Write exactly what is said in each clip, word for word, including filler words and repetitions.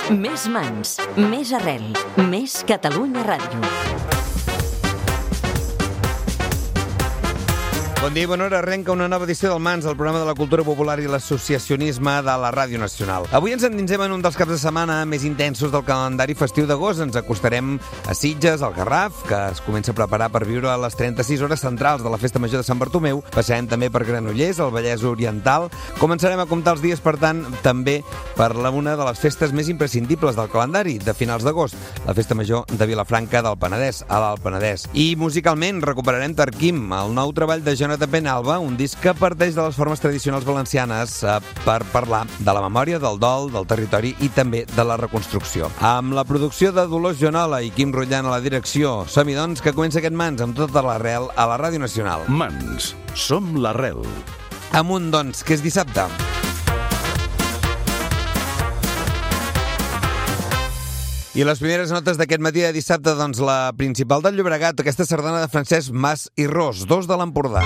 Més mans, més arrel, més Catalunya Ràdio. Bon dia i bona hora. Arrenca una nova edició del Mans, el programa de la cultura popular i l'associacionisme de la Ràdio Nacional. Avui ens endinsem en un dels caps de setmana més intensos del calendari festiu d'agost. Ens acostarem a Sitges, al Garraf, que es comença a preparar per viure a les trenta-sis hores centrals de la Festa Major de Sant Bartomeu. Passarem també per Granollers, el Vallès Oriental. Començarem a comptar els dies, per tant, també per la una de les festes més imprescindibles del calendari de finals d'agost, la Festa Major de Vilafranca del Penedès, a l'Alt Penedès. I musicalment recuperarem Tarquim, el nou treball de Jonathan Penalba, un disc que parteix de les formes tradicionals valencianes eh, per parlar de la memòria, del dol, del territori i també de la reconstrucció. Amb la producció de Dolors Joanola i Quim Rotllant a la direcció, som-hi doncs, que comença aquest Mans amb tota l'arrel a la Ràdio Nacional. Mans, som l'arrel. Amunt, doncs, que és dissabte. I les primeres notes d'aquest matí de dissabte, doncs la principal del Llobregat, aquesta sardana de Francesc Mas i Ros, dos de l'Empordà.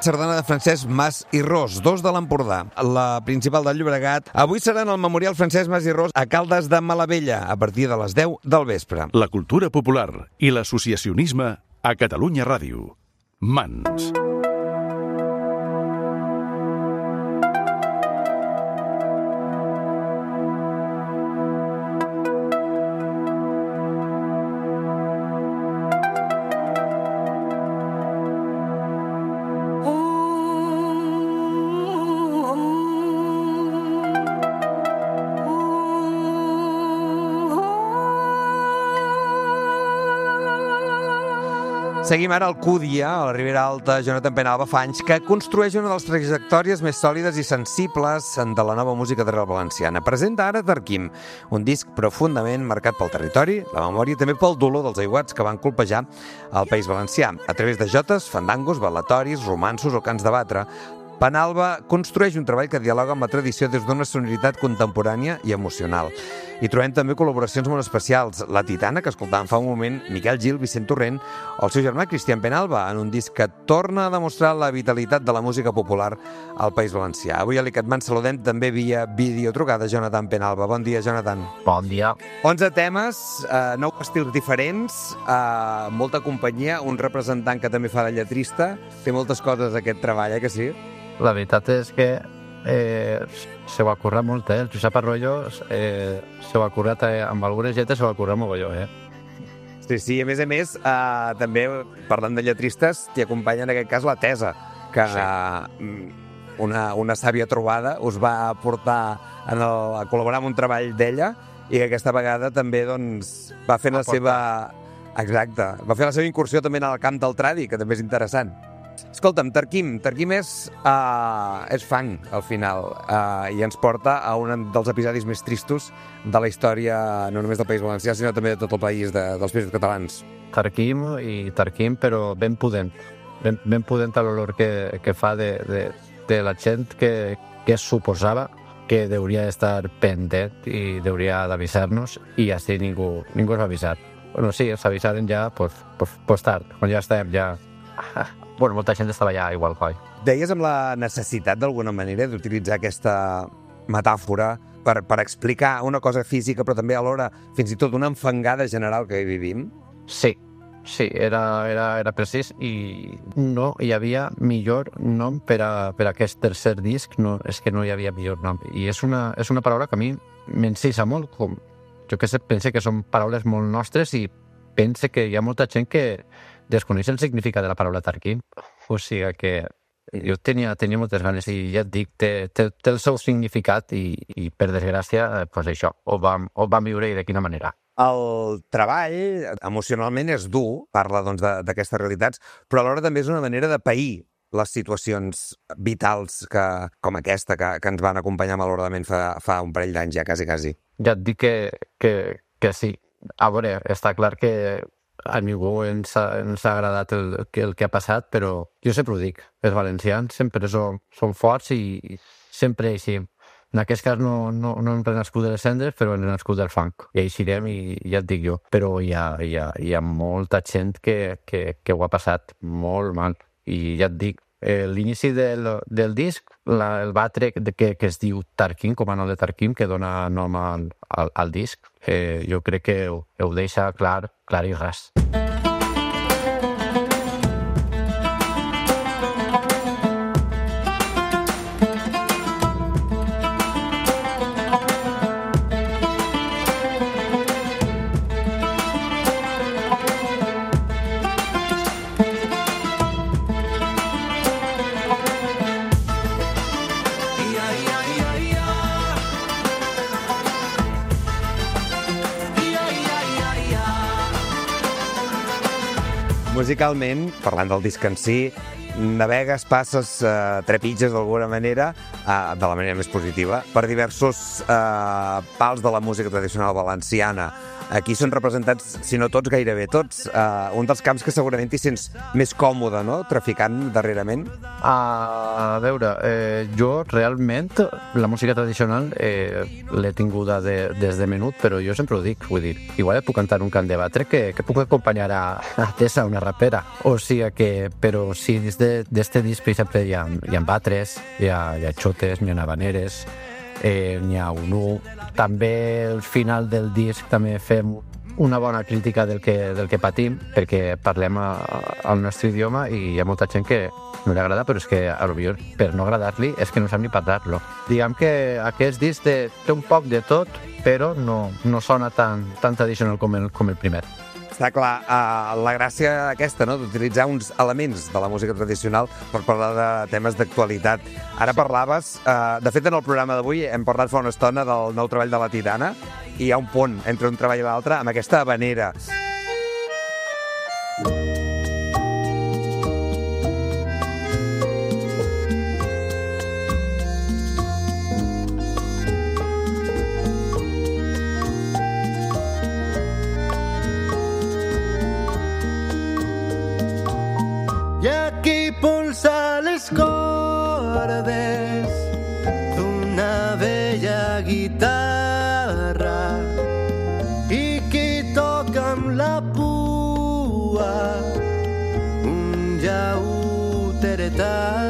Sardana de Francesc Mas i Ros, dos de l'Empordà. La principal del Llobregat. Avui serà en el Memorial Francesc Mas i Ros a Caldes de Malavella, a partir de les deu del vespre. La cultura popular i l'associacionisme a Catalunya Ràdio. Mans. Seguim ara al Cúdia, a la Ribera Alta. Jonathan Penalba fa anys que construeix una de les trajectòries més sòlides i sensibles de la nova música d'arrel valenciana. Presenta ara Tarquim, un disc profundament marcat pel territori, la memòria i també pel dolor dels aiguats que van colpejar el País Valencià. A través de jotes, fandangos, ballatoris, romanços o cants de batre, Penalba construeix un treball que dialoga amb la tradició des d'una sonoritat contemporània i emocional. Hi trobem també col·laboracions molt especials. La Titana, que escoltàvem fa un moment, Miquel Gil, Vicent Torrent, o el seu germà Cristian Penalba, en un disc que torna a demostrar la vitalitat de la música popular al País Valencià. Avui a l'I C A T Man saludem també via videotrucada Jonathan Penalba. Bon dia, Jonathan. Bon dia. onze temes, eh, nou estils diferents, eh, molta companyia, un representant que també fa de lletrista. Té moltes coses aquest treball, eh, que sí? La veritat és que eh, se ho ha currat molt, eh? El Josep Arroyo eh, se ho ha currat eh, amb algunes lletres, se ho ha currat mogolló, eh? Sí, sí, a més a més, eh, també, parlant de lletristes, t'hi acompanya en aquest cas la Tesa, que sí. eh, una, una sàvia trobada us va portar en el, a col·laborar en un treball d'ella i que aquesta vegada també doncs, va fer la seva... Exacte, va fer la seva incursió també en el camp del tradi, que també és interessant. Escolta'm, Tarquim, Tarquim és, uh, és fang, al final, uh, i ens porta a un dels episodis més tristos de la història, no només del País Valencià, sinó també de tot el país, de, dels països catalans. Tarquim i Tarquim, però ben pudent. Ben, ben pudent a l'olor que, que fa de, de, de la gent que, que suposava que hauria d'estar pendent i hauria d'avisar-nos, i així ningú, ningú ens va avisar. Bueno, sí, ens avisaren ja, pues, pues, pues tard, quan ja estem ja... Bueno, molta gent estava ja igual, coi. Deies amb la necessitat, d'alguna manera, d'utilitzar aquesta metàfora per, per explicar una cosa física, però també alhora fins i tot una enfangada general que hi vivim? Sí, sí, era, era, era precís, i no hi havia millor nom per a, per a aquest tercer disc, no, és que no hi havia millor nom. I és una, és una paraula que a mi m'encisa molt, com, jo que sé, pense que són paraules molt nostres i pense que hi ha molta gent que desconeix el significat de la paraula Tarquim. O sigui que jo tenia, tenia moltes ganes i ja et dic, té, té, té el seu significat i, i per desgràcia, pues això, ho vam, ho vam viure i de quina manera. El treball emocionalment és dur, parla doncs d'aquestes realitats, però alhora també és una manera de pair les situacions vitals que, com aquesta que, que ens van acompanyar malauradament fa, fa un parell d'anys ja, quasi, quasi. Ja et dic que, que, que sí. A veure, està clar que a ningú ens ha, ens ha agradat el, el que ha passat, però jo sempre ho dic, els valencians sempre som, som forts i, i sempre eixim. En aquest cas no, no, no hem renascut de les cendres, però hem renascut del fang. I eixirem i ja et dic jo. Però hi ha, hi ha, hi ha molta gent que, que, que ho ha passat molt mal. I ja et dic, eh, l'inici del, del disc, la, el batre que, que es diu Tarquim, com a nom de Tarquim, que dona nom al, al, al disc, eh, jo crec que ho, ho deixa clar, clar i ras. Musicalment, parlant del disc en si, navegues, passes, eh, trepitges d'alguna manera, eh, de la manera més positiva, per diversos eh, pals de la música tradicional valenciana. aquí són representats, si no tots, gairebé tots. Uh, un dels camps que segurament t'hi sents més còmode, no?, traficant darrerament. A veure, eh, jo realment la música tradicional eh, l'he tinguda de, des de menut, però jo sempre ho dic, vull dir, igual et puc cantar un cant de batre que, que puc acompanyar a, a Tessa, una rapera. O sigui que, però sí, des d'este disc, per exemple, hi ha, hi ha batres, hi ha, hi ha xotes, hi ha habaneres, eh, n'hi ha un u. També al final del disc també fem una bona crítica del que, del que patim, perquè parlem a, al nostre idioma i hi ha molta gent que no li agrada, però és que a lo millor per no agradar-li és que no sap ni parlar-lo. Diguem que aquest disc té, té un poc de tot, però no, no sona tan, tan tradicional com el, com el primer. Està clar, uh, la gràcia aquesta, no?, d'utilitzar uns elements de la música tradicional per parlar de temes d'actualitat. Ara parlaves, uh, de fet en el programa d'avui hem parlat fa una estona del nou treball de la Titana i hi ha un pont entre un treball i l'altre amb aquesta habanera. I aquí pulsa les cordes d'una vella guitarra i qui toca amb la pua un llauteretà.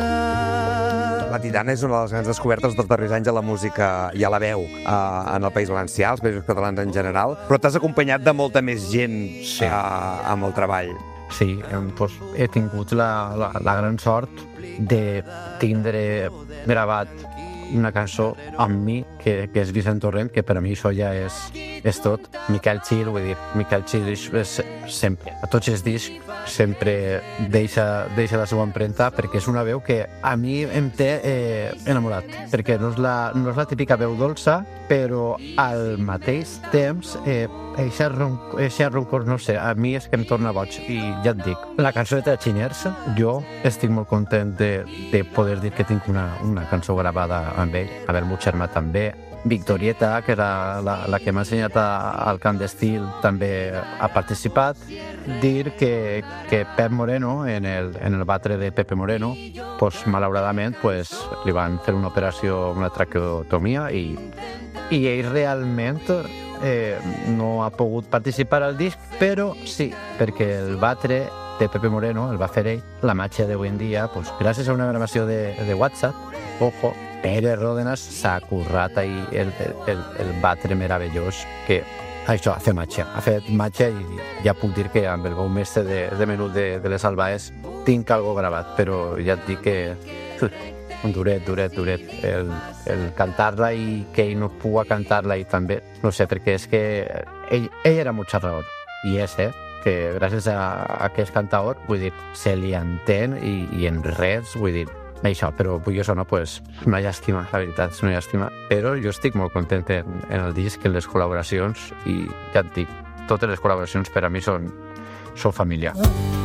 La Titana és una de les grans descobertes dels darrers anys a la música i a la veu eh, en el País Valencià, als Països Catalans en general, però t'has acompanyat de molta més gent sí. eh, amb el treball. Sí, doncs he tingut la, la, la gran sort de tindre gravat una cançó amb mi, que, que és Vicent Torrent, que per a mi això ja és, és tot. Miquel Gil, vull dir, Miquel Gil és, és sempre, a tots els discs, sempre deixa, deixa la seva empremta, perquè és una veu que a mi em té eh, enamorat, perquè no és, la, no és la típica veu dolça, però al mateix temps eh, eixa ronc, roncor, no sé, a mi és que em torna boig. I ja et dic, la cançó de Tratxiners, jo estic molt content de, de poder dir que tinc una, una cançó gravada amb ell, amb el meu germà també. Victorieta, que era la, la que m'ha ensenyat a, al cant d'estil, també ha participat. Dir que, que Pep Moreno, en el, en el batre de Pepe Moreno, pues, malauradament pues, li van fer una operació, una traqueotomia, i, i ell realment eh, no ha pogut participar al disc, però sí, perquè el batre de Pepe Moreno el va fer ell. La màgia d'avui en dia, pues, gràcies a una gravació de, de WhatsApp, ojo, Pere Ródenas s'ha currat ahí el, el, el batre meravellós que això, ha fet màgia, ha fet màgia i ja puc dir que amb el veu mestre de, de menut de, de les Albaes tinc algo gravat, però ja et dic que un duret, duret, duret el, el cantar-la i que ell no pugui cantar-la i també, no sé, perquè és que ell, ell era molt xerrador i és, eh, que gràcies a, a aquest cantaor, vull dir, se li entén i, i en res, vull dir, això, però vull jo no, pues, una llàstima, la veritat, és una llàstima, però jo estic molt content en, en el disc, en les col·laboracions, i ja et dic, totes les col·laboracions per a mi són, són família.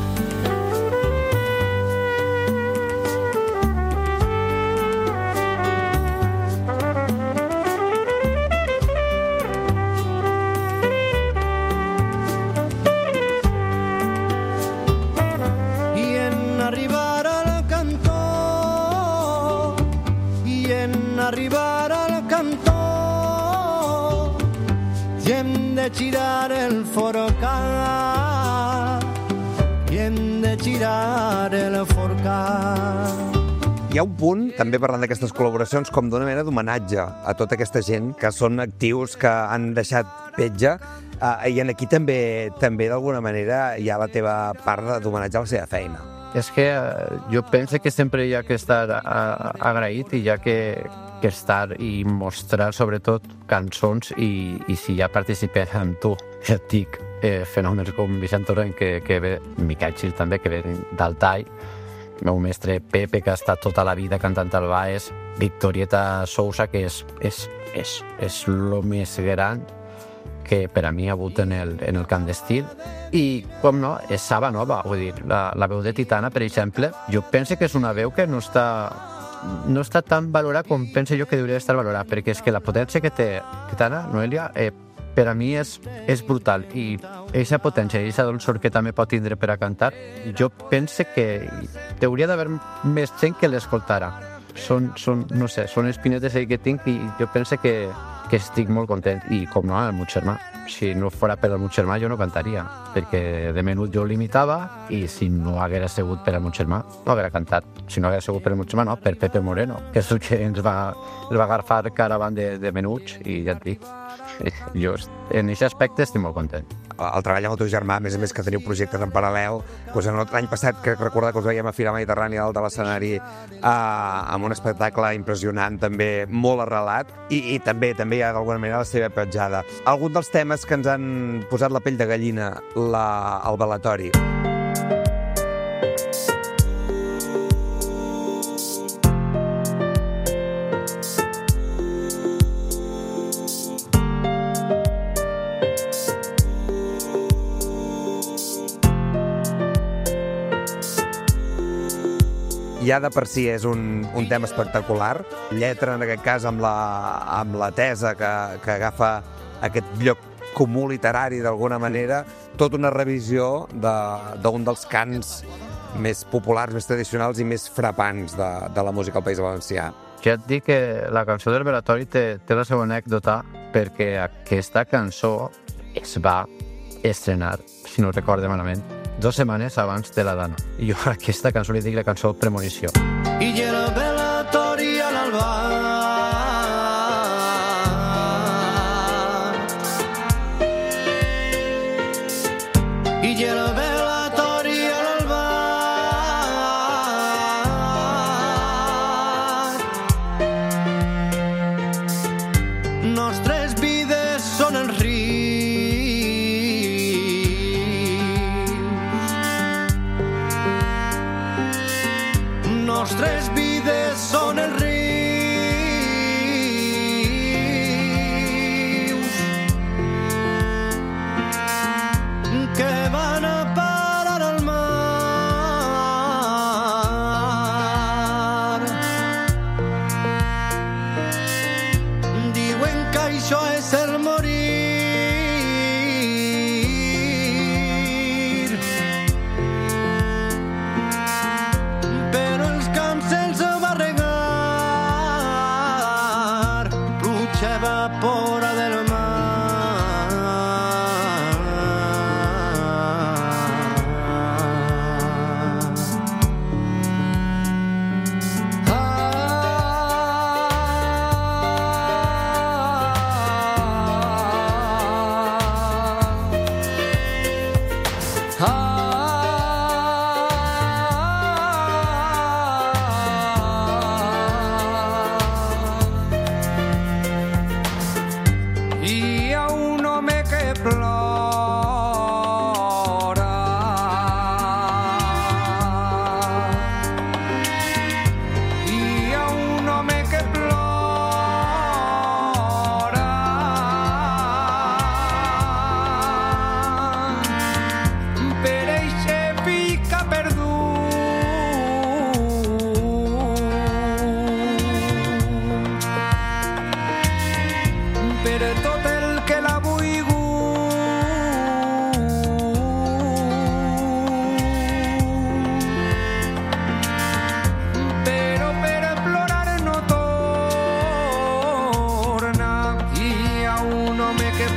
Arribar al cantó i hem de girar el forcat i hem de girar el forcat. Hi ha un punt, també parlant d'aquestes col·laboracions, com d'una mena d'homenatge a tota aquesta gent que són actius, que han deixat petja, eh, i aquí també també d'alguna manera hi ha la teva part d'homenatge a la seva feina. És que jo penso que sempre hi ha que estar agraït i hi ha que, que estar i mostrar sobretot cançons i, i si ja participes amb tu, ja et dic, eh, fenòmens com Vicent Torrent, que, que ve, Miquel Gil també, que ve d'Altai, meu mestre Pepe, que ha estat tota la vida cantant al Baes, Victorieta Sousa, que és, és, és, és lo més gran que per a mi ha hagut en el, en el cant d'estil, i, com no, és Saba Nova, vull dir, la, la veu de Titana, per exemple, jo penso que és una veu que no està, no està tan valorada com penso jo que hauria d'estar valorada, perquè és que la potència que té Titana, Noelia, eh, per a mi és, és brutal, i aquesta potència i aquesta dolçor que també pot tindre per a cantar, jo pense que hi hauria d'haver més gent que l'escoltara. Són, són, no sé, són espinetes que tinc, i jo pense que, que estic molt content. I com no, el meu germà. Si no fora per el meu germà jo no cantaria, perquè de menut jo l'imitava, i si no haguera sigut per el meu germà no haguera cantat. Si no haguera sigut per el meu germà, no, per Pepe Moreno, que és el que ens va, ens va agafar caravant de, de menuts, i ja et dic, jo en aquest aspecte estic molt content. El treball amb el teu germà, a més a més que teniu projectes en paral·lel, doncs l'any passat, que recordar que us veiem a Fira Mediterrània dalt de l'escenari, eh, amb un espectacle impressionant, també molt arrelat, i, i també també hi ha d'alguna manera la seva petjada. Algun dels temes que ens han posat la pell de gallina, la, el balatori. Ja de per si és un, un tema espectacular. Lletra, en aquest cas, amb la, amb la tesa que, que agafa aquest lloc comú literari d'alguna manera, tota una revisió d'un de, dels cants més populars, més tradicionals i més frapants de, de la música al País Valencià. Ja et dic que la cançó del Balatori té, té la seva anècdota, perquè aquesta cançó es va estrenar, si no recordo malament, dos setmanes abans de la Dana. I jo a aquesta cançó li dic la cançó Premonició. I el Balatori a l'alba, i el Balatori a l'alba, nostres vides són els rius, nostres vides són els rius que van a parar al mar. Diuen que això és el morir, però els camps se'ls va regar, pluja evapora del mar. Hi ha un home que plora, hi ha un home que plora, per eixe fill que ha perdut, per tot el que l'ha volgut, però per plorar no torna. Hi ha un home que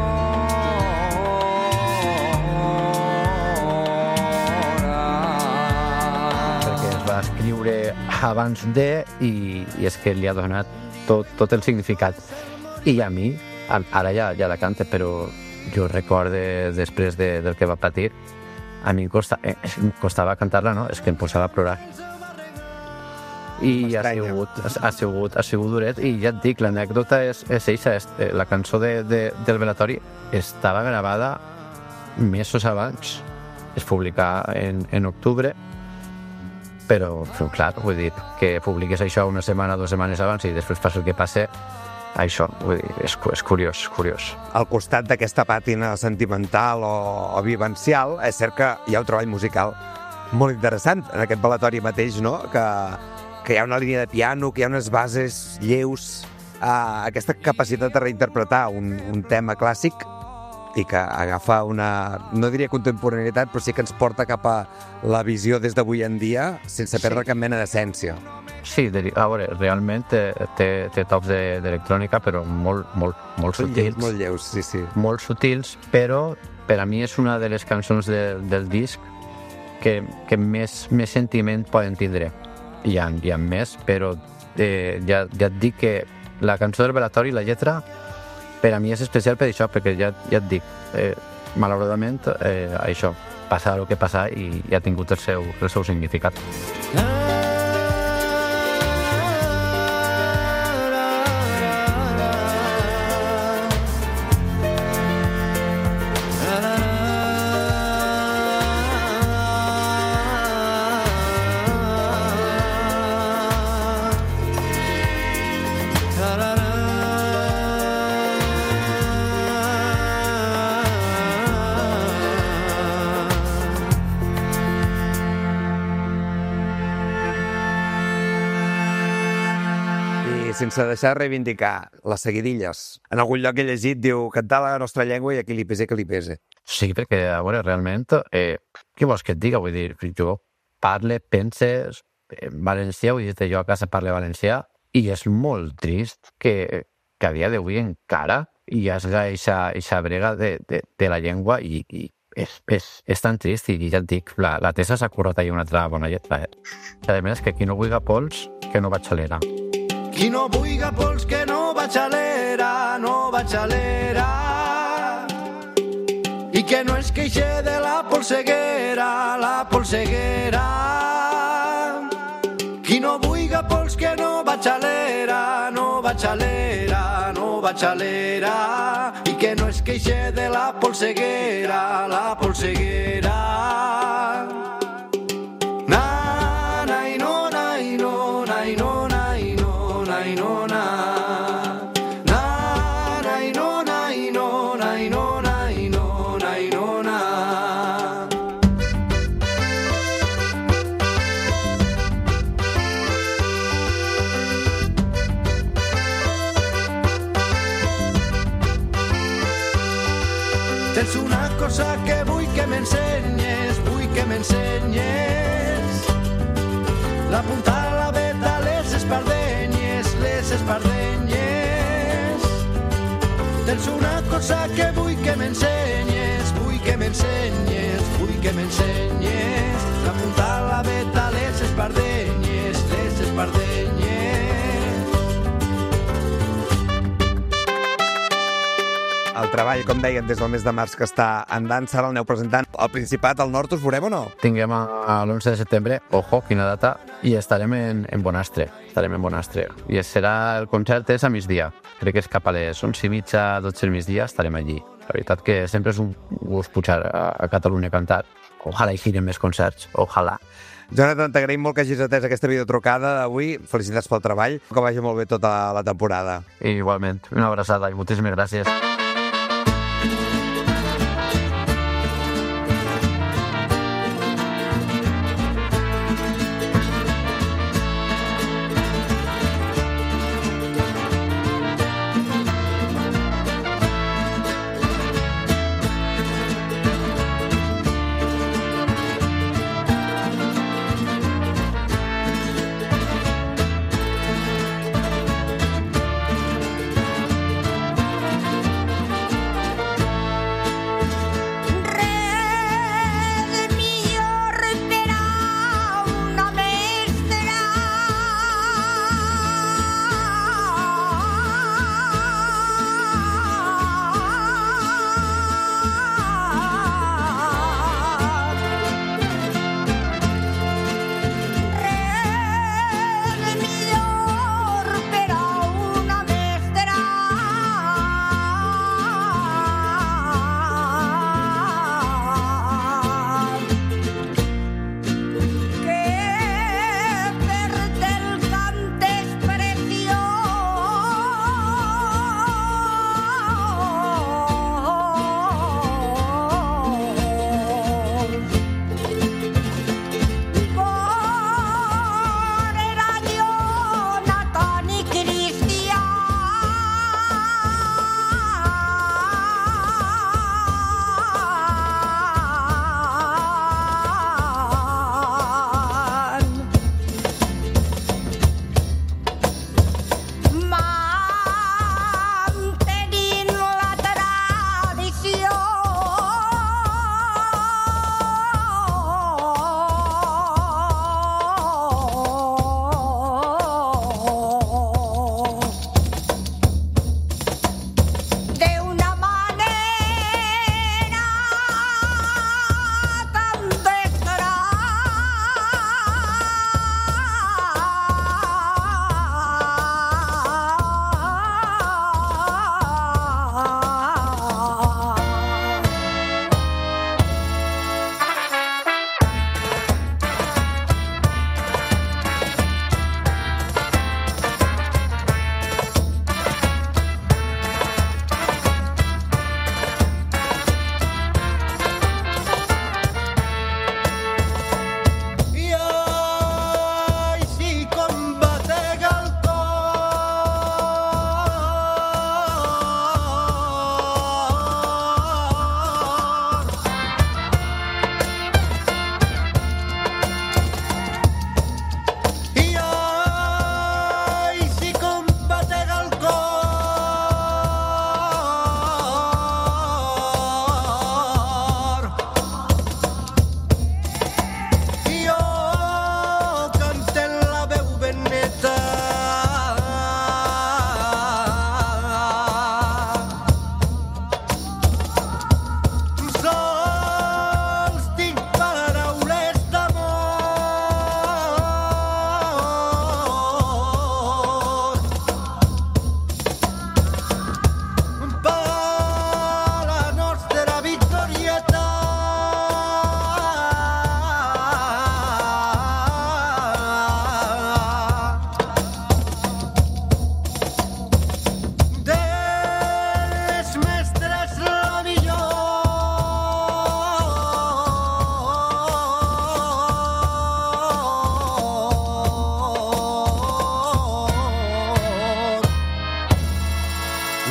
plora, Perquè es va escriure abans de, i, i és que li ha donat tot, tot el significat. I a mi, a- ara ja, ja la canta, però jo recorde després de, del que va patir, a mi em, costa, eh, em costava cantar-la, no? És que em posava a plorar. I ha sigut, ha, sigut, ha sigut duret, i ja et dic, l'anècdota és, és eixa, és, eh, la cançó de, de, del Balatori estava gravada mesos abans, es publicà en, en octubre, però, però clar, vull dir, que publiqués això una setmana, dues setmanes abans i després passa el que passa, això, vull dir, és, és curiós, curiós. Al costat d'aquesta pàtina sentimental o, o vivencial, és cert que hi ha un treball musical molt interessant en aquest Balatori mateix, no? Que, que hi ha una línia de piano, que hi ha unes bases lleus uh, aquesta capacitat de reinterpretar un, un tema clàssic i que agafa una, no diria contemporaneïtat, però sí que ens porta cap a la visió des d'avui en dia sense perdre sí. cap mena d'essència. Sí, de, a veure, realment té, té, té tocs d'electrònica, però molt, molt, molt sutils. Molt lleus, sí, sí. Molt sutils, però per a mi és una de les cançons de, del disc que, que més, més sentiment poden tindre. Hi ha, hi ha més, però eh, ja, ja et dic que la cançó del velatori, la lletra, per a mi és especial per això, perquè ja, ja et dic, eh, malauradament, eh, això, passa el que passa i, i ha tingut el seu, el seu significat. Sense deixar de reivindicar les seguidilles. En algun lloc he llegit, diu, cantar la nostra llengua i a qui li pese, que li pese. Sí, perquè, a veure, realment, eh, què vols que et diga? Vull dir, jo parle, pense en valencià, vull dir, jo a casa parle valencià, i és molt trist que, que a dia d'avui encara hi hagi aquesta brega de, de, de la llengua i, i és, és, és tan trist, i ja et dic, la, la Tessa s'ha currat allà una altra bona lletra. Eh? A més, que qui no vulga pols, que no va xalera. Qui no vulga pols que no va xalera, no va xalera. I que no es queixe de la polseguera, la polseguera. Qui no vulga pols que no va xalera, no va xalera, no va xalera. I que no es queixe de la polseguera, la polseguera. Na, na, i no, na, i no, na, i no. Tens una cosa que vull que m'ensenyes, vull que m'ensenyes. La punta, la veta, les espardenyes, les espardenyes. Tens una cosa que vull que m'ensenyes, vull que m'ensenyes, vull que m'ensenyes. La punta, la veta, les espardenyes, les espardenyes. El treball, com deien, des del mes de març que està en dansa, ara el aneu presentant al Principat, al Nord, us veurem o no? Tinguem a l'onze de setembre, ojo, quina data, i estarem en, en Bonastre, estarem en Bonastre. I serà, el concert és a migdia, crec que és cap a les onze i mitja, dotze del migdia, estarem allí. La veritat que sempre és un gust pujar a, a Catalunya a cantar. Ojalà hi giren més concerts, ojalà. Jonathan, t'agraïm molt que hagis atès aquesta videotrucada d'avui. Felicitats pel treball, que vagi molt bé tota la temporada. I igualment, una abraçada i moltíssimes gràcies.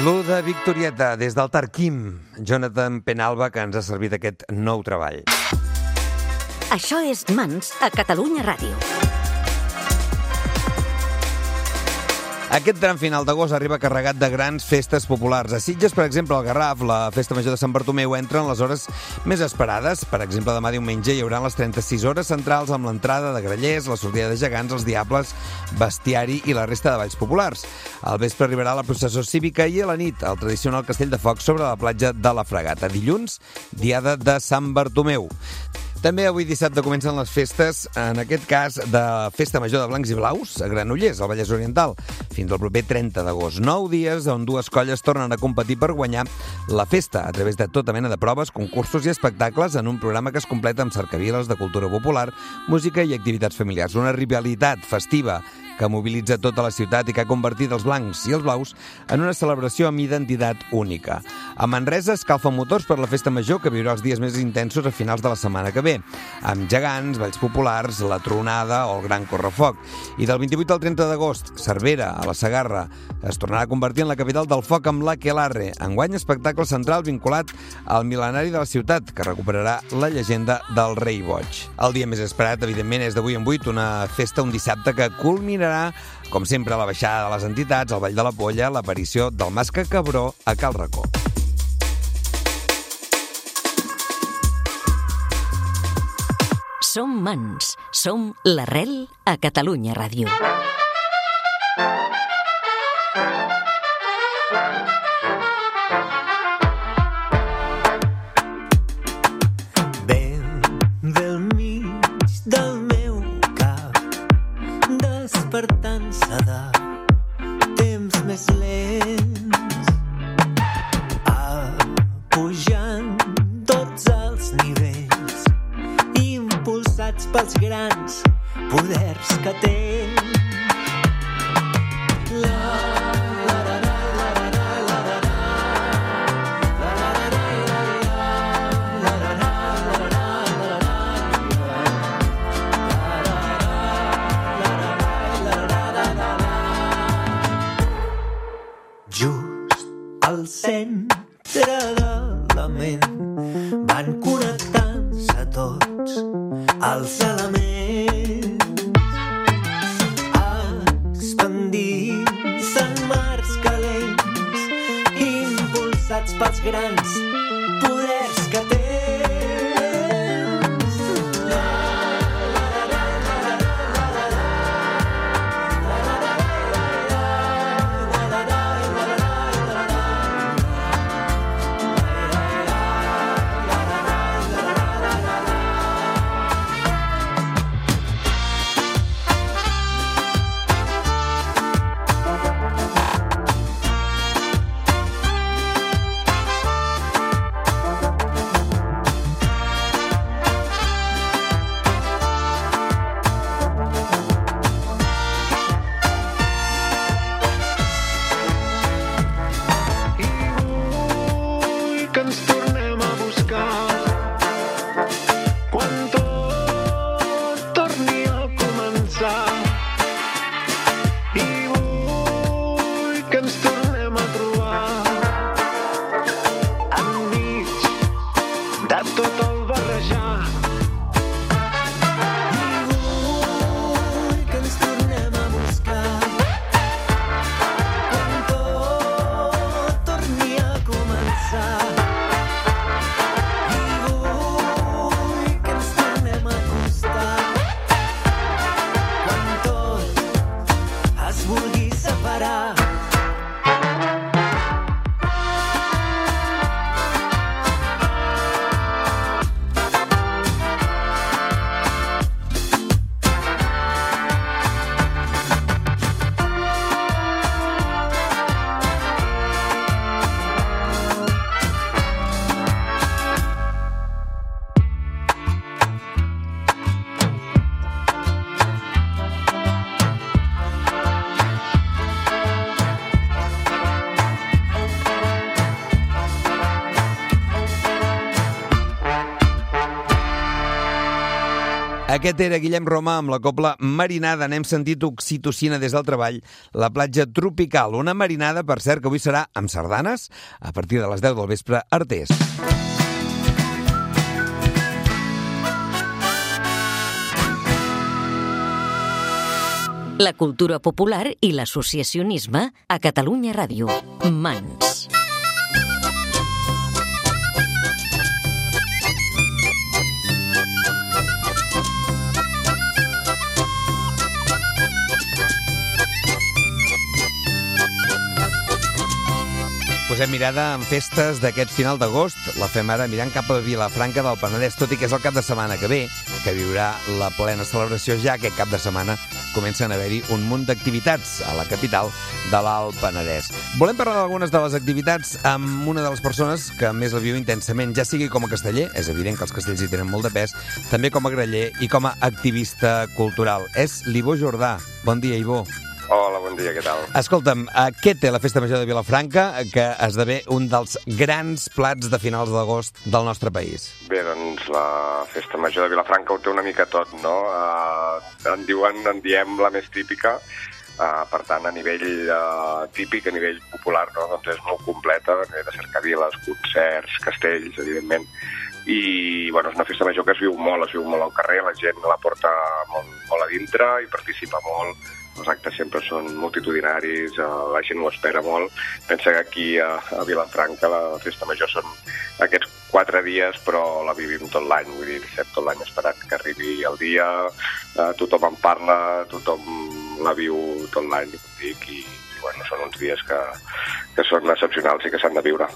l'u de Victorieta, des del Tarquim, Jonathan Penalba, que ens ha servit aquest nou treball. Això és Mans a Catalunya Ràdio. Aquest tram final d'agost arriba carregat de grans festes populars. A Sitges, per exemple, al Garraf, la Festa Major de Sant Bartomeu entra en les hores més esperades. Per exemple, demà diumenge hi haurà les trenta-sis hores centrals amb l'entrada de grallers, la sortida de gegants, els diables, bestiari i la resta de balls populars. Al vespre arribarà la processó cívica i a la nit el tradicional castell de foc sobre la platja de la Fragata. Dilluns, diada de Sant Bartomeu. També avui dissabte comencen les festes, en aquest cas de Festa Major de Blancs i Blaus, a Granollers, al Vallès Oriental, fins al proper trenta d'agost. Nou dies on dues colles tornen a competir per guanyar la festa a través de tota mena de proves, concursos i espectacles en un programa que es completa amb cercaviles de cultura popular, música i activitats familiars. Una rivalitat festiva que mobilitza tota la ciutat i que ha convertit els blancs i els blaus en una celebració amb identitat única. A Manresa escalfen motors per la Festa Major, que viurà els dies més intensos a finals de la setmana que ve, amb gegants, balls populars, la tronada o el gran correfoc. I del vint-i-vuit al trenta d'agost, Cervera, a la Segarra, es tornarà a convertir en la capital del foc amb l'Aquelarre. Enguany, espectacle central vinculat al mil·lenari de la ciutat, que recuperarà la llegenda del Rei Boig. El dia més esperat, evidentment, és d'avui en vuit, una festa un dissabte que culminarà, com sempre, la baixada de les entitats, el Ball de la Polla, l'aparició del Masca Cabró a Cal Racó. Som Mans, som l'Arrel a Catalunya Ràdio. Del mig del meu cap, despertant-se de temps més lents, pujant tots els nivells, impulsats pels grans poders que tens. Just al centre de la ment van connectant-se tots els elements, expandint-se en mars calents, impulsats pels grans poders que tens. Aquest era Guillem Roma amb la cobla Marinada. N'hem sentit oxitocina des del treball, la platja tropical. Una marinada, per cert, que avui serà amb sardanes a partir de les deu del vespre a Artés. La cultura popular i l'associacionisme a Catalunya Ràdio. Mans. Posem mirada en festes d'aquest final d'agost. La fem ara mirant cap a Vilafranca del Penedès, tot i que és el cap de setmana que ve, que viurà la plena celebració. Ja aquest cap de setmana comencen a haver-hi un munt d'activitats a la capital de l'Alt Penedès. Volem parlar d'algunes de les activitats amb una de les persones que més la viu intensament, ja sigui com a casteller, és evident que els castells hi tenen molt de pes, també com a graller i com a activista cultural. És l'Ivo Jordà. Bon dia, Ivo. Hola, bon dia, què tal? Escolta'm, què té la Festa Major de Vilafranca, que esdevé un dels grans plats de finals d'agost del nostre país? Bé, doncs la Festa Major de Vilafranca ho té una mica tot, no? Uh, en diuen, en diem la més típica, uh, per tant, a nivell uh, típic, a nivell popular, no? Doncs és molt completa, a nivell de cercaviles, concerts, castells, evidentment, i bueno, és una festa major que es viu molt, es viu molt al carrer, la gent la porta molt, molt a dintre i participa molt. Els actes sempre són multitudinaris, la gent ho espera molt. Pensa que aquí a, a Vilafranca la festa major són aquests quatre dies, però la vivim tot l'any, vull dir, estem tot l'any esperant que arribi el dia, eh, tothom en parla, tothom la viu tot l'any, dic, i, i bueno, són uns dies que, que són excepcionals i que s'han de viure.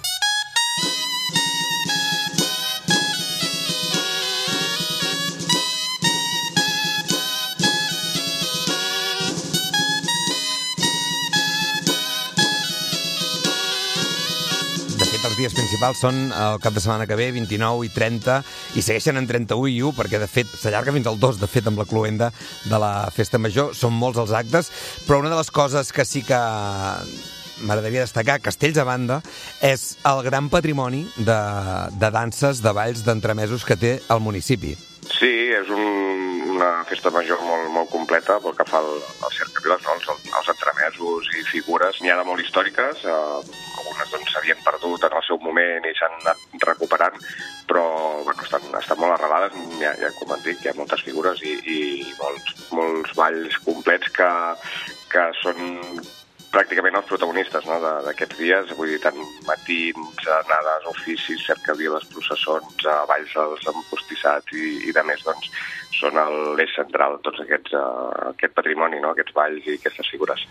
Els dies principals són el cap de setmana que ve, vint-i-nou i trenta, i segueixen en trenta-u i u, perquè de fet s'allarga fins al dos, de fet, amb la cloenda de la Festa Major. Són molts els actes, però una de les coses que sí que m'agradaria destacar, castells a banda, és el gran patrimoni de, de danses, de balls, d'entremesos que té el municipi. Sí, és un, una festa major molt, molt completa pel que fa al, al cercaviles, no? els, els entremesos i figures. N'hi ha de molt històriques, eh, algunes doncs s'havien perdut en el seu moment i s'han anat recuperant, però bueno, estan, estan molt arrelades, ja, ja com et dic, hi ha moltes figures i, i molts, molts balls complets que, que són pràcticament els protagonistes, no? d'aquests dies, vull dir, tant matins, anades, oficis, cercaviles, processons, balls dels empostissats i, i de més, doncs, són l'eix central de tots aquests, uh, aquest patrimoni, no? Aquests balls i aquestes figures.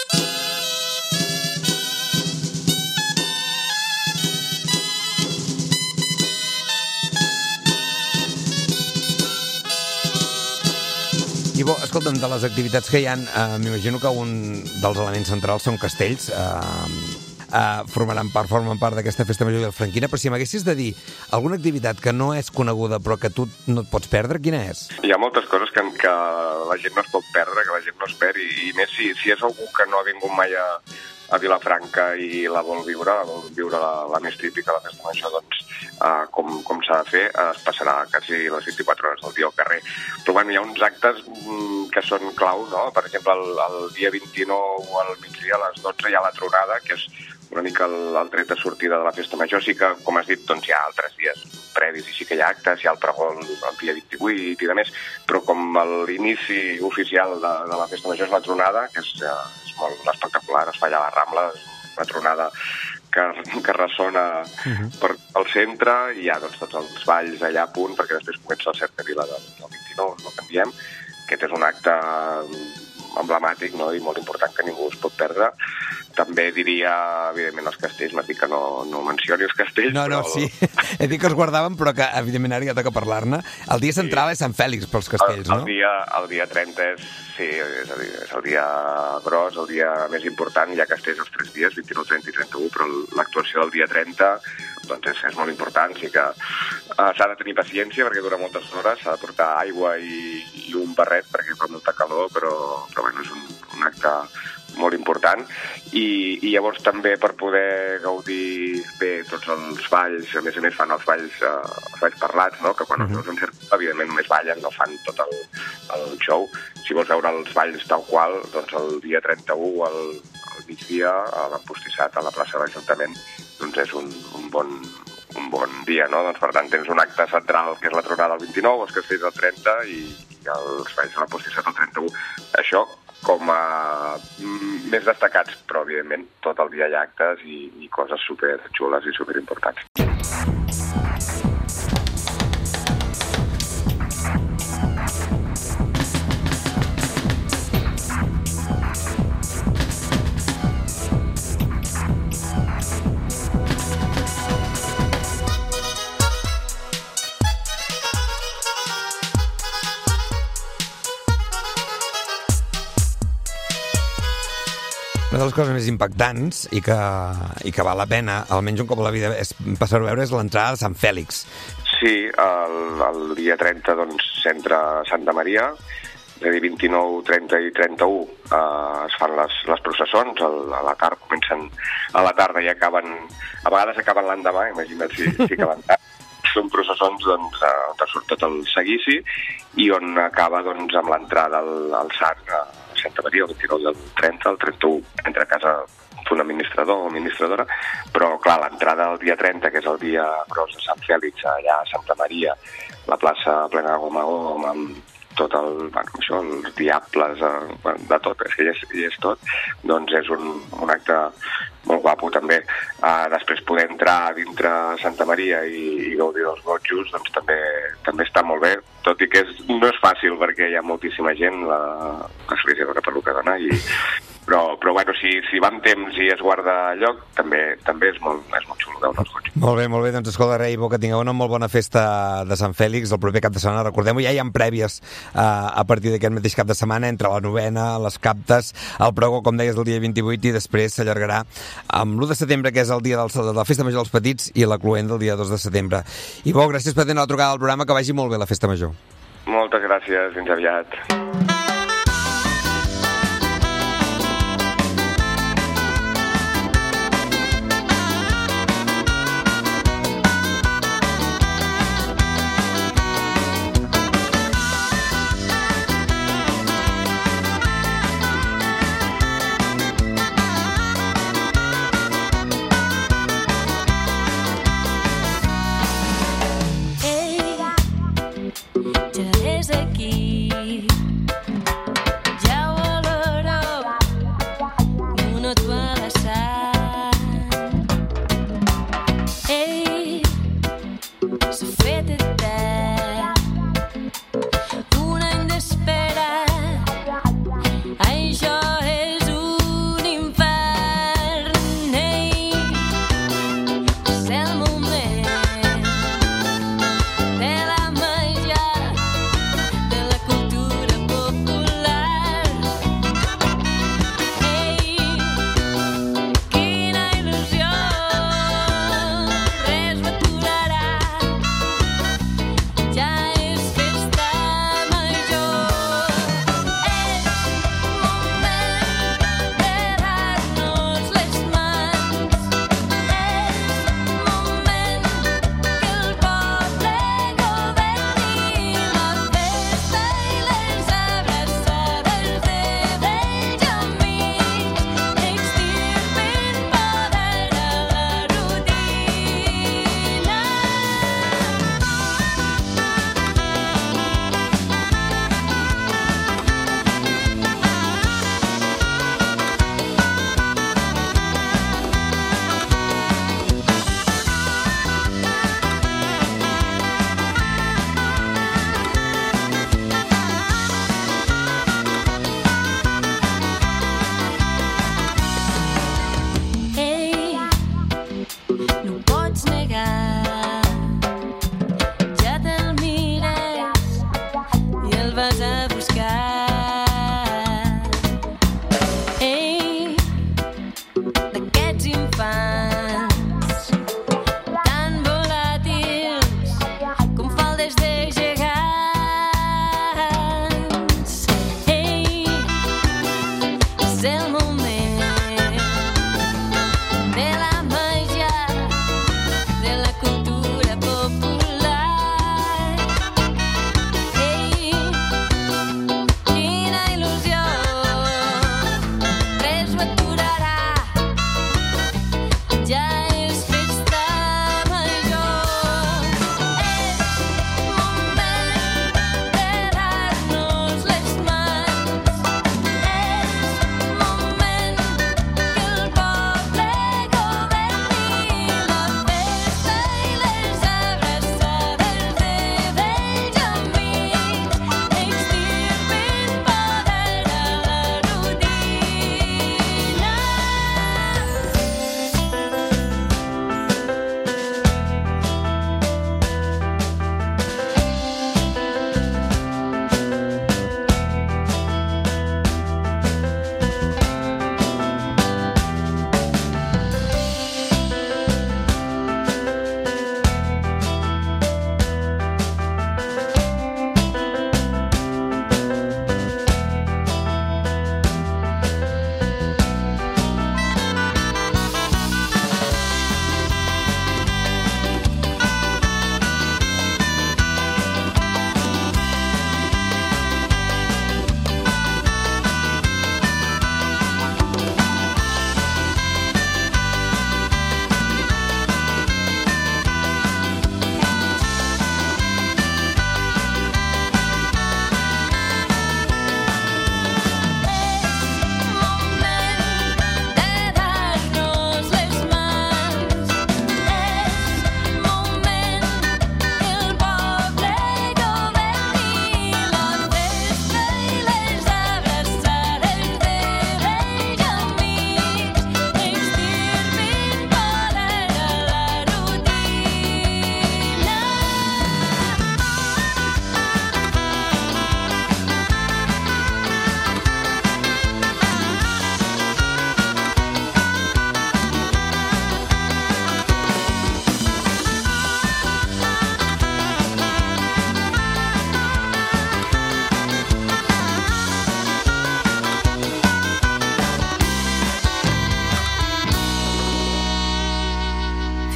Ivo, escolta'm, de les activitats que hi ha, eh, m'imagino que un dels elements centrals són castells, eh, eh, formaran part, formen part d'aquesta festa major vilafranquina, però si m'haguessis de dir alguna activitat que no és coneguda però que tu no et pots perdre, quina és? Hi ha moltes coses que, que la gent no es pot perdre, que la gent no es perd, i, i més si, si és algú que no ha vingut mai a, a Vilafranca i la vol viure, la vol viure la, la més típica, la festa major, doncs, uh, com, com s'ha de fer, uh, es passarà quasi les vint-i-quatre hores del dia al carrer. Però bueno, hi ha uns actes mm, que són clau, no? Per exemple, el, el dia vint-i-nou al migdia a les dotze hi ha la tronada, que és una mica el, el tret de sortida de la festa major. Sí que, com has dit, doncs hi ha altres dies previs i sí que hi ha actes, hi ha el pregó el, el dia vint-i-vuit i de més, però com l'inici oficial de, de la festa major és la tronada, que és, uh, és molt espectacular, es fa allà a la Rambla, una tronada que, que ressona uh-huh. per al centre, i hi ha doncs, tots els balls allà a punt, perquè després comença el cercavila del, del vint-i-nou, no que en diem. Aquest és un acte emblemàtic, no? I molt important que ningú es pot perdre. També diria, evidentment, els castells, m'has dit que no, no mencioni els castells, no, però... No, sí, he dit que els guardàvem, però que, evidentment, ara ja toca parlar-ne. El dia central sí. és Sant Fèlix pels castells, el, el no? Dia, el dia trenta és, sí, és, a dir, és el dia gros, el dia més important. Hi ha castells els tres dies, vint-i-nou, trenta i trenta-u, però l'actuació del dia trenta doncs és, és molt important. Sí que uh, s'ha de tenir paciència perquè dura moltes hores, s'ha de portar aigua i, i un barret perquè fa molta calor, però, però bueno, és un, un acte molt important important, i, i llavors també per poder gaudir bé tots els balls, a més a més fan els balls, eh, els balls parlats, no? Que quan els veus en cert, evidentment només ballen, no fan tot el, el show. Si vols veure els balls tal qual, doncs el dia trenta-u, al, al migdia, a l'Empostissat, a la plaça de l'Ajuntament, doncs és un, un bon... un bon dia, no? Doncs per tant tens un acte central que és la tronada el vint-i-nou, els castells el trenta i, i els balls de l'Empostissat el trenta-u. Això com a mm, més destacats, però evidentment tot el dia hi ha actes i, i coses superxules i superimportants. Una de les coses més impactants i que, i que val la pena, almenys un cop a la vida, és passar-ho a veure, és l'entrada de Sant Fèlix. Sí, el, el dia trenta, doncs, centre Santa Maria, és a dir, vint-i-nou, trenta i trenta-u eh, es fan les, les processons, el, a la tarda comencen a la tarda i acaben, a vegades acaben l'endemà, imagina't si, si acaben tard. Són processons doncs, on surt tot el seguici i on acaba doncs, amb l'entrada al, al Sant a Santa Maria, el vint-i-nou del trenta, el trenta-u, entre a casa un administrador o administradora, però clar, l'entrada el dia trenta, que és el dia gros de Sant Fèlix, allà a Santa Maria, la plaça plena de gom a gom, amb tot el, bueno, això, els diables, eh, de tot, és que hi és, hi és tot, doncs és un, un acte molt guapo també. Uh, després poder entrar dintre Santa Maria i, i gaudir dels gotjos, doncs també, també està molt bé, tot i que és, no és fàcil perquè hi ha moltíssima gent, l'església dona per lo que dona, i, però, però bueno, si, si va amb temps i es guarda lloc, també, també és, molt, és molt xulo veure els gotjos. Molt bé, molt bé, doncs escolta, Reivo, que tingueu una molt bona festa de Sant Fèlix el proper cap de setmana, recordem-ho, ja hi ha prèvies uh, a partir d'aquest mateix cap de setmana, entre la novena, les captes, el pregó, com deies, el dia vint-i-vuit, i després s'allargarà amb l'u de setembre, que és el dia del, de la Festa Major dels Petits, i la cloent del dia dos de setembre. I bo, gràcies per tenir la trucada al programa, que vagi molt bé la Festa Major. Moltes gràcies, fins aviat. Ja és aquí,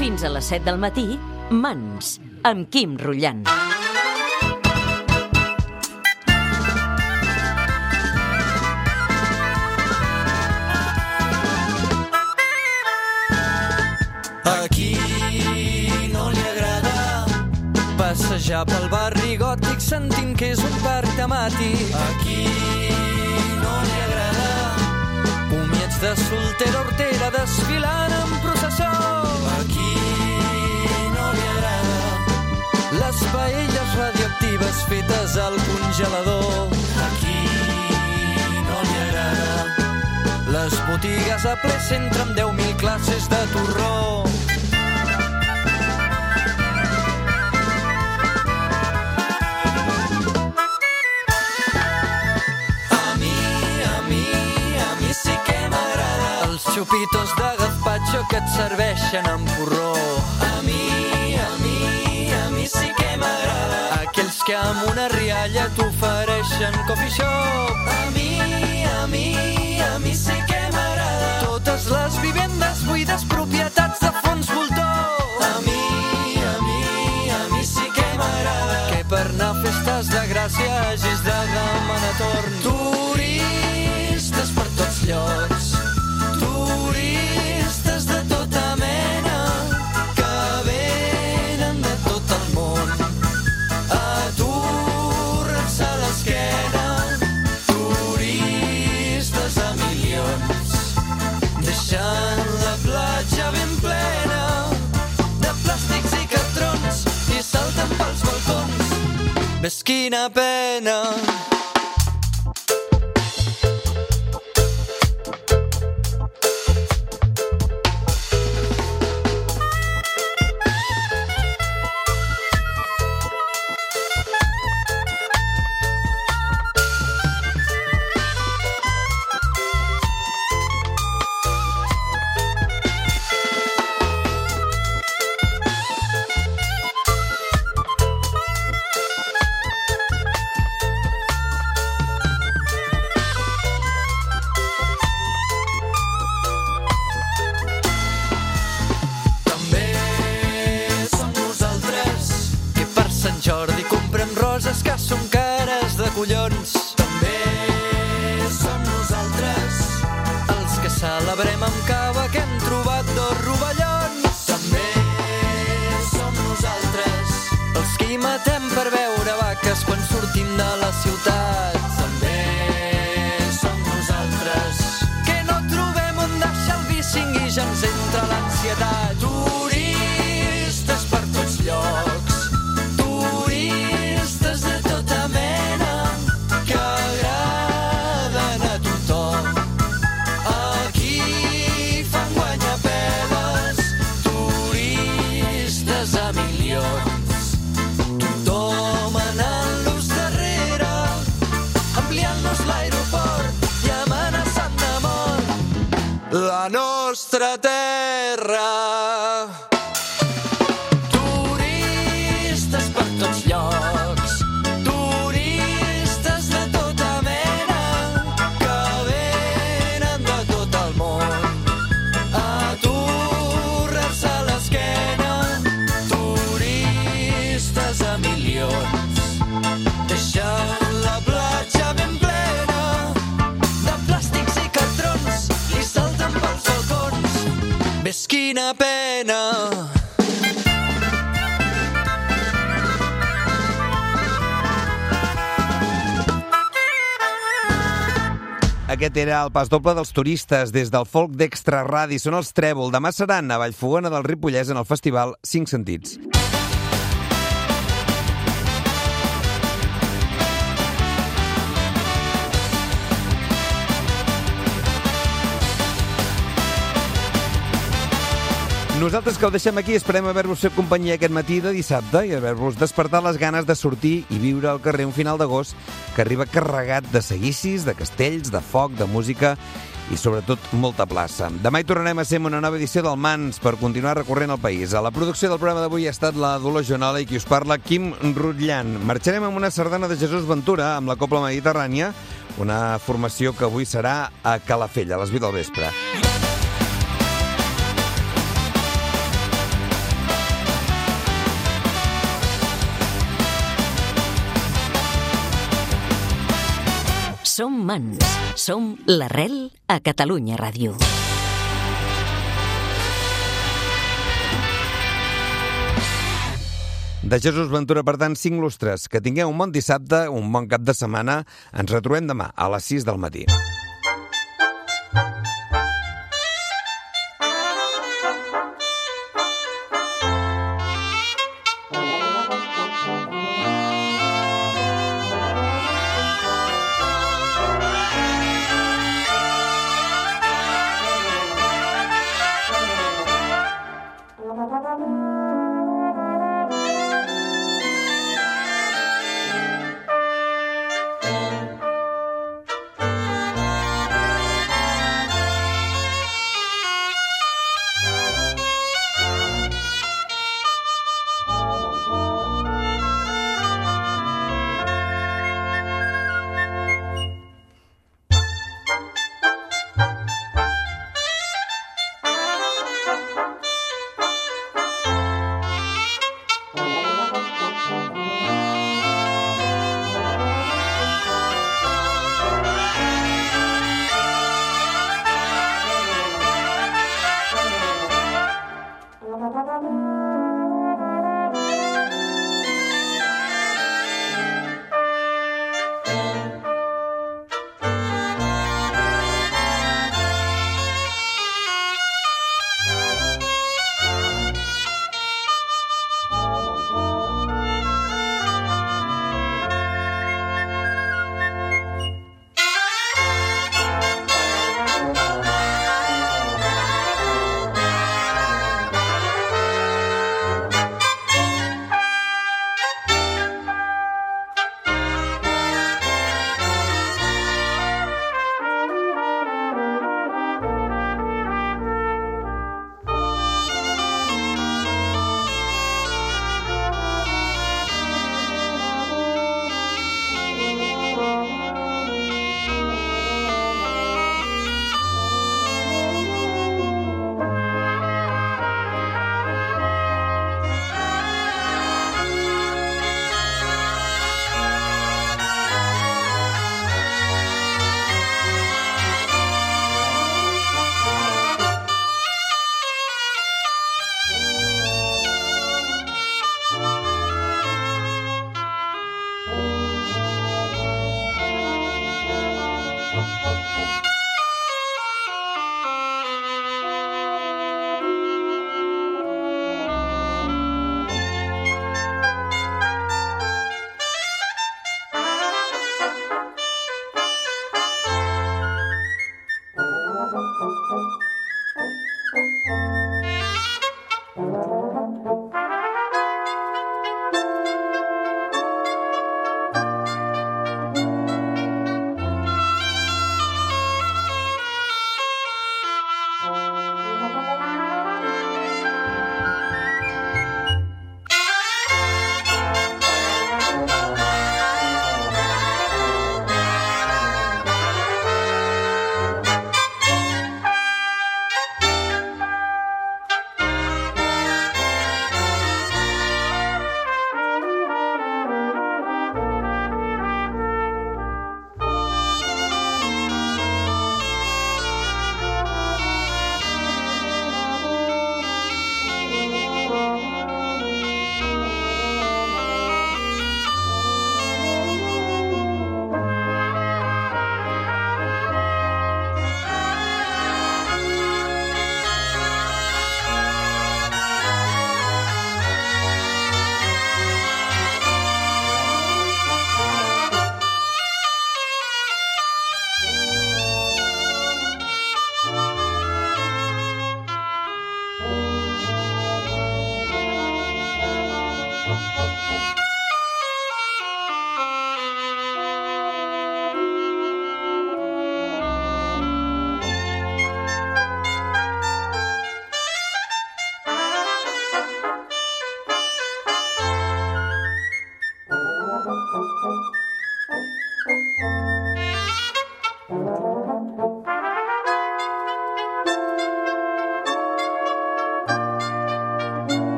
Fins a les set del matí, Mans, amb Quim Rullant. Aquí no li agrada passejar pel barri gòtic sentint que és un parc temàtic. Aquí no li agrada comiats de soltera hortera desfilant en processó. Aquí no li agrada les paelles radioactives fetes al congelador. Aquí no li agrada les botigues a ple centre amb deu mil classes de torró. Xupitos de gazpacho que et serveixen amb porró. A mi, a mi, a mi sí que m'agrada aquells que amb una rialla t'ofereixen coffee shop. A mi, a mi, a mi sí que m'agrada totes les vivendes buides, propietats de fons voltor. A mi, a mi, a mi sí que m'agrada que per anar a festes de Gràcia hagis de demanar torn. Turistes per tots llocs, turistes de tota mena que venen de tot el món a torrar-se a l'esquena. Turistes a milions deixant la platja ben plena de plàstics i cartrons i salten pels balcons. Ves quina pena. Jordi comprem roses que són cares de collons. També som nosaltres els que celebrem amb cava que hem trobat dos rovellons. També som nosaltres els que hi matem per veure vaques quan sortim de la ciutat. També som nosaltres que no trobem on deixar el bicing i ja ens entra l'ansietat. Turistes per tots llocs, de tota mena que agraden a tothom. Aquí fan guanyapeles turistes a milions, tothom anant-los darrere, ampliant-nos l'aeroport i amenaçant de mort la nostra terra. Turistes per tots llocs, deixant la platja ben plena de plàstics i cartrons i salten pels balcons. Ves quina pena. Aquest era el pas doble dels turistes des del folk d'Extra Radi. Són els Trèvol. Demà seran a Vallfogona del Ripollès en el festival Cinc Sentits. Nosaltres que ho deixem aquí esperem haver-vos fet companyia aquest matí de dissabte i haver-vos despertat les ganes de sortir i viure al carrer un final d'agost que arriba carregat de seguicis, de castells, de foc, de música i sobretot molta plaça. Demà hi tornarem a ser amb una nova edició del Mans per continuar recorrent el país. A la producció del programa d'avui ha estat la Dolors Joanola i qui us parla, Quim Rutllant. Marxarem amb una sardana de Jesús Ventura amb la Cobla Mediterrània, una formació que avui serà a Calafell a les vuit del vespre. Som Mans. Som l'Arrel a Catalunya Ràdio. De Jesús Ventura, per tant, cinc lustres. Que tingueu un bon dissabte, un bon cap de setmana. Ens retrobem demà a les sis del matí.